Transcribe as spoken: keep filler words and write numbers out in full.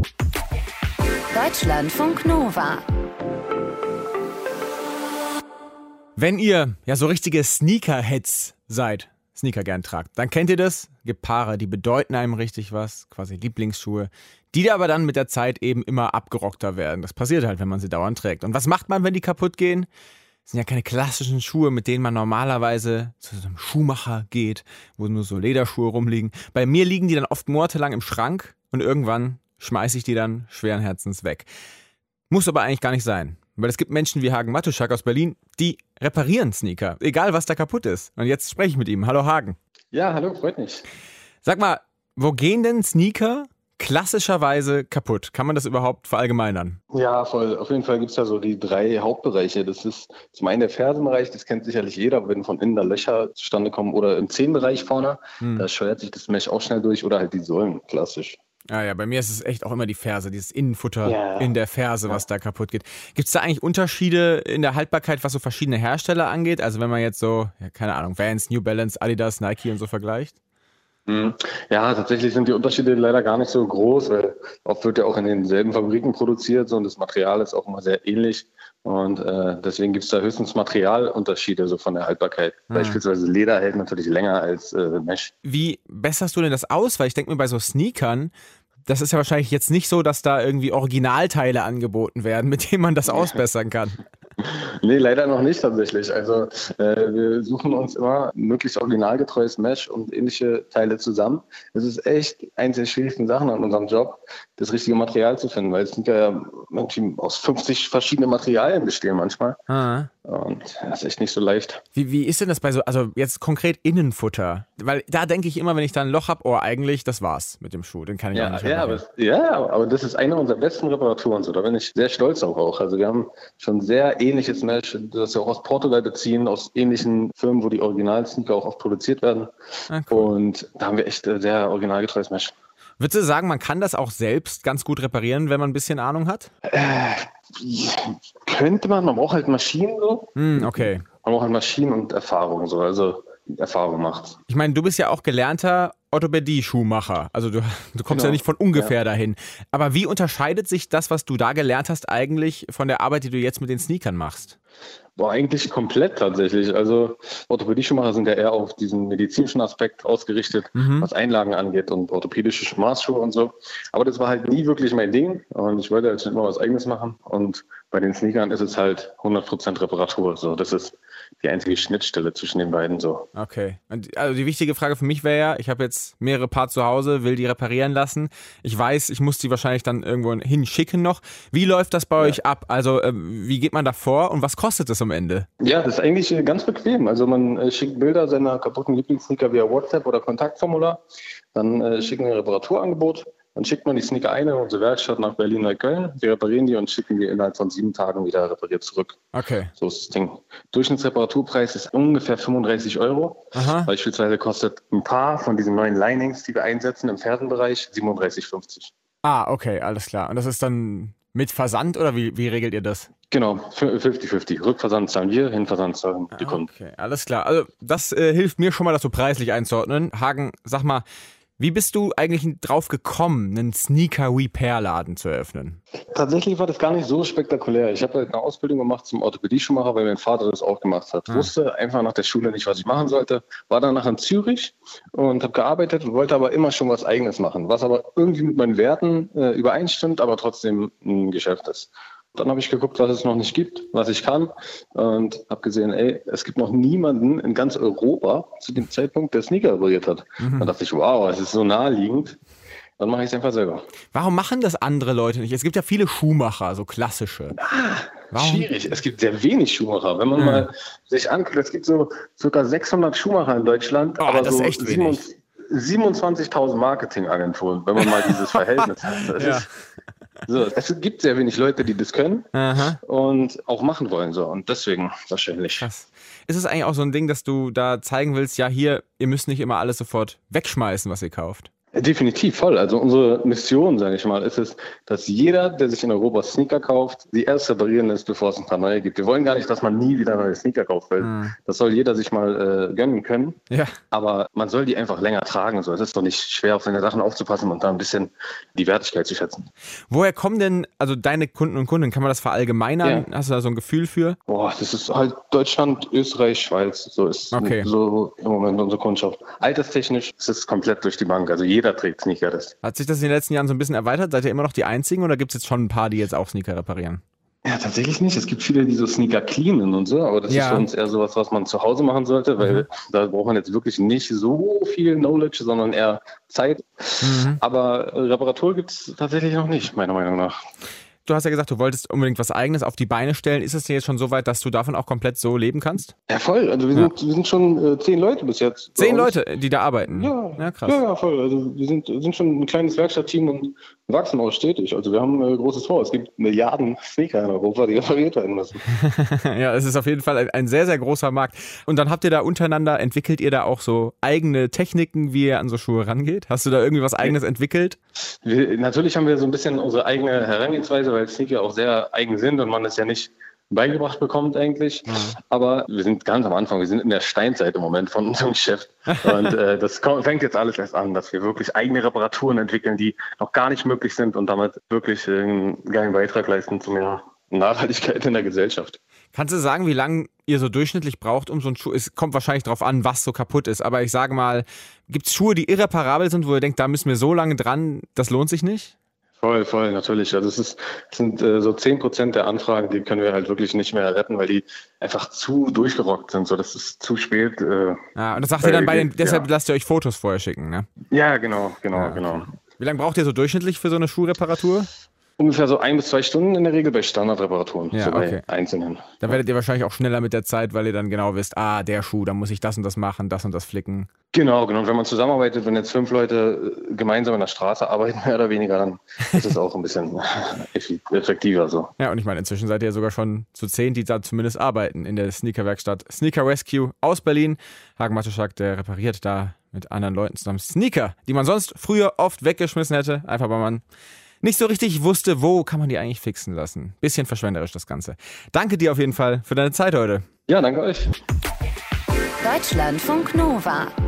Deutschlandfunk Nova. Wenn ihr ja so richtige Sneakerheads seid, Sneaker gern tragt, dann kennt ihr das. Gibt Paare, die bedeuten einem richtig was, quasi Lieblingsschuhe, die aber dann mit der Zeit eben immer abgerockter werden. Das passiert halt, wenn man sie dauernd trägt. Und was macht man, wenn die kaputt gehen? Das sind ja keine klassischen Schuhe, mit denen man normalerweise zu so einem Schuhmacher geht, wo nur so Lederschuhe rumliegen. Bei mir liegen die dann oft monatelang im Schrank und irgendwann schmeiße ich die dann schweren Herzens weg. Muss aber eigentlich gar nicht sein. Weil es gibt Menschen wie Hagen Matuschak aus Berlin, die reparieren Sneaker, egal was da kaputt ist. Und jetzt spreche ich mit ihm. Hallo Hagen. Ja, hallo, freut mich. Sag mal, wo gehen denn Sneaker klassischerweise kaputt? Kann man das überhaupt verallgemeinern? Ja, voll. Auf jeden Fall gibt es ja so die drei Hauptbereiche. Das ist zum einen der Fersenbereich, das kennt sicherlich jeder, wenn von innen da Löcher zustande kommen. Oder im Zehenbereich vorne, hm. da scheuert sich das Mesh auch schnell durch. Oder halt die Sohlen, klassisch. Ah ja, bei mir ist es echt auch immer die Ferse, dieses Innenfutter ja. in der Ferse, was ja. da kaputt geht. Gibt es da eigentlich Unterschiede in der Haltbarkeit, was so verschiedene Hersteller angeht? Also wenn man jetzt so, ja, keine Ahnung, Vans, New Balance, Adidas, Nike und so vergleicht? Ja, tatsächlich sind die Unterschiede leider gar nicht so groß, weil oft wird ja auch in denselben Fabriken produziert so, und das Material ist auch immer sehr ähnlich. Und äh, deswegen gibt es da höchstens Materialunterschiede so von der Haltbarkeit. Ah. Beispielsweise Leder hält natürlich länger als äh, Mesh. Wie besserst du denn das aus? Weil ich denke mir, bei so Sneakern, das ist ja wahrscheinlich jetzt nicht so, dass da irgendwie Originalteile angeboten werden, mit denen man das ausbessern kann. Nee, leider noch nicht tatsächlich. Also äh, wir suchen uns immer möglichst originalgetreues Mesh und ähnliche Teile zusammen. Es ist echt eins der schwierigsten Sachen an unserem Job, das richtige Material zu finden, weil es sind ja aus fünfzig verschiedenen Materialien bestehen manchmal. Ah. Und das ist echt nicht so leicht. Wie, wie ist denn das bei so, also jetzt konkret Innenfutter? Weil da denke ich immer, wenn ich da ein Loch habe, oh eigentlich, das war's mit dem Schuh, den kann ich ja, auch nicht ja aber, ja, aber das ist eine unserer besten Reparaturen, so. Da bin ich sehr stolz auf auch. Also wir haben schon sehr ähnliches Mesh, das wir auch aus Portugal beziehen, aus ähnlichen Firmen, wo die Original-Sneaker auch oft produziert werden. Ah, cool. Und da haben wir echt sehr originalgetreues Mesh. Würdest du sagen, man kann das auch selbst ganz gut reparieren, wenn man ein bisschen Ahnung hat? Äh, könnte man, man braucht halt Maschinen so. Mm, okay. Man braucht halt Maschinen und Erfahrung so, also Erfahrung macht. Ich meine, du bist ja auch gelernter Orthopädie-Schuhmacher. Also du, du kommst genau. ja nicht von ungefähr ja. dahin. Aber wie unterscheidet sich das, was du da gelernt hast, eigentlich von der Arbeit, die du jetzt mit den Sneakern machst? Boah, eigentlich komplett tatsächlich. Also Orthopädie-Schuhmacher sind ja eher auf diesen medizinischen Aspekt ausgerichtet, mhm. was Einlagen angeht und orthopädische Maßschuhe und so. Aber das war halt nie wirklich mein Ding und ich wollte halt schon immer was Eigenes machen. Und bei den Sneakern ist es halt hundert Prozent Reparatur. So, das ist die einzige Schnittstelle zwischen den beiden so. Okay. Und also die wichtige Frage für mich wäre ja, ich habe jetzt mehrere Paar zu Hause, will die reparieren lassen. Ich weiß, ich muss die wahrscheinlich dann irgendwo hinschicken noch. Wie läuft das bei ja. euch ab? Also äh, wie geht man da vor und was kostet es am Ende? Ja, das ist eigentlich äh, ganz bequem. Also man äh, schickt Bilder seiner kaputten Lieblingssneaker via WhatsApp oder Kontaktformular. Dann äh, schicken wir ein Reparaturangebot. Dann schickt man die Sneaker ein in unsere Werkstatt nach Berlin oder Köln. Wir reparieren die und schicken die innerhalb von sieben Tagen wieder repariert zurück. Okay. So ist das Ding. Durchschnittsreparaturpreis ist ungefähr fünfunddreißig Euro. Aha. Beispielsweise kostet ein Paar von diesen neuen Linings, die wir einsetzen im Fersenbereich, siebenunddreißig fünfzig. Ah, okay, alles klar. Und das ist dann mit Versand oder wie, wie regelt ihr das? Genau, fünfzig fünfzig. Rückversand zahlen wir, Hinversand zahlen die Kunden. Okay, alles klar. Also das äh, hilft mir schon mal, das so preislich einzuordnen. Hagen, sag mal, wie bist du eigentlich drauf gekommen, einen Sneaker-Repair-Laden zu eröffnen? Tatsächlich war das gar nicht so spektakulär. Ich habe halt eine Ausbildung gemacht zum Orthopädie-Schuhmacher, weil mein Vater das auch gemacht hat. Ah. Wusste einfach nach der Schule nicht, was ich machen sollte. War danach in Zürich und habe gearbeitet und wollte aber immer schon was Eigenes machen, was aber irgendwie mit meinen Werten äh, übereinstimmt, aber trotzdem ein Geschäft ist. Dann habe ich geguckt, was es noch nicht gibt, was ich kann und habe gesehen, ey, es gibt noch niemanden in ganz Europa zu dem Zeitpunkt, der Sneaker repariert hat. Mhm. Dann dachte ich, wow, es ist so naheliegend, dann mache ich es einfach selber. Warum machen das andere Leute nicht? Es gibt ja viele Schuhmacher, so klassische. Ah, Warum? Schwierig, es gibt sehr wenig Schuhmacher. Wenn man mhm. mal sich anguckt, es gibt so ca. sechshundert Schuhmacher in Deutschland, oh, aber das so ist echt wenig. siebenundzwanzigtausend Marketingagenturen, wenn man mal dieses Verhältnis hat. Das ja. ist, so, es gibt sehr wenig Leute, die das können Aha. und auch machen wollen. So. Und deswegen wahrscheinlich. Krass. Ist es eigentlich auch so ein Ding, dass du da zeigen willst, ja hier, ihr müsst nicht immer alles sofort wegschmeißen, was ihr kauft? Ja, definitiv, voll. Also unsere Mission, sage ich mal, ist es, dass jeder, der sich in Europa Sneaker kauft, die erst reparieren lässt, bevor es ein paar neue gibt. Wir wollen gar nicht, dass man nie wieder neue Sneaker kauft, weil mhm. das soll jeder sich mal äh, gönnen können. Ja. Aber man soll die einfach länger tragen. So. Es ist doch nicht schwer, auf seine Sachen aufzupassen und da ein bisschen die Wertigkeit zu schätzen. Woher kommen denn also deine Kunden und Kundinnen? Kann man das verallgemeinern? Ja. Hast du da so ein Gefühl für? Boah, das ist halt Deutschland, Österreich, Schweiz. So ist okay. so im Moment unsere Kundschaft. Alterstechnisch ist es komplett durch die Bank. Also jeder Jeder trägt Sneaker. Das. Hat sich das in den letzten Jahren so ein bisschen erweitert? Seid ihr immer noch die Einzigen oder gibt es jetzt schon ein paar, die jetzt auch Sneaker reparieren? Ja, tatsächlich nicht. Es gibt viele, die so Sneaker cleanen und so, aber das ja. ist für uns eher sowas, was man zu Hause machen sollte, weil mhm. da braucht man jetzt wirklich nicht so viel Knowledge, sondern eher Zeit. Mhm. Aber Reparatur gibt es tatsächlich noch nicht, meiner Meinung nach. Du hast ja gesagt, du wolltest unbedingt was Eigenes auf die Beine stellen. Ist es denn jetzt schon so weit, dass du davon auch komplett so leben kannst? Ja, voll. Also wir sind, ja. wir sind schon äh, zehn Leute bis jetzt. Zehn Leute, die da arbeiten? Ja, ja krass. Ja, ja, voll. Also wir sind, sind schon ein kleines Werkstattteam und wachsen auch stetig. Also wir haben ein großes Vor. Es gibt Milliarden Sneaker in Europa, die repariert werden müssen. Ja, es ist auf jeden Fall ein, ein sehr, sehr großer Markt. Und dann habt ihr da untereinander, entwickelt ihr da auch so eigene Techniken, wie ihr an so Schuhe rangeht? Hast du da irgendwie was Eigenes ja. entwickelt? Wir, natürlich haben wir so ein bisschen unsere eigene Herangehensweise, weil Sneaker auch sehr eigen sind und man es ja nicht beigebracht bekommt eigentlich. Mhm. Aber wir sind ganz am Anfang, wir sind in der Steinzeit im Moment von unserem Geschäft. Und äh, das kommt, fängt jetzt alles erst an, dass wir wirklich eigene Reparaturen entwickeln, die noch gar nicht möglich sind und damit wirklich einen geilen Beitrag leisten zu mehr Nachhaltigkeit in der Gesellschaft. Kannst du sagen, wie lange ihr so durchschnittlich braucht, um so einen Schuh, es kommt wahrscheinlich darauf an, was so kaputt ist, aber ich sage mal, gibt es Schuhe, die irreparabel sind, wo ihr denkt, da müssen wir so lange dran, das lohnt sich nicht? Voll, voll, natürlich. Also es, ist, es sind äh, so zehn Prozent der Anfragen, die können wir halt wirklich nicht mehr retten, weil die einfach zu durchgerockt sind. So, das ist zu spät. Äh, ja, und das sagt ihr dann bei den, deshalb ja. lasst ihr euch Fotos vorher schicken, ne? Ja, genau, genau, ja. genau. Wie lange braucht ihr so durchschnittlich für so eine Schuhreparatur? Ungefähr so ein bis zwei Stunden in der Regel bei Standardreparaturen, ja, so bei okay. einzelnen. Dann werdet ihr wahrscheinlich auch schneller mit der Zeit, weil ihr dann genau wisst, ah, der Schuh, da muss ich das und das machen, das und das flicken. Genau, genau. Und wenn man zusammenarbeitet, wenn jetzt fünf Leute gemeinsam in der Straße arbeiten, mehr oder weniger, dann ist es auch ein bisschen effektiver so. Ja, und ich meine, inzwischen seid ihr sogar schon zu zehn, die da zumindest arbeiten in der Sneaker-Werkstatt Sneaker Rescue aus Berlin. Hagen Matuschak, der repariert da mit anderen Leuten zusammen Sneaker, die man sonst früher oft weggeschmissen hätte, einfach weil man nicht so richtig wusste, wo kann man die eigentlich fixen lassen. Bisschen verschwenderisch das Ganze. Danke dir auf jeden Fall für deine Zeit heute. Ja, danke euch. Deutschlandfunk Nova.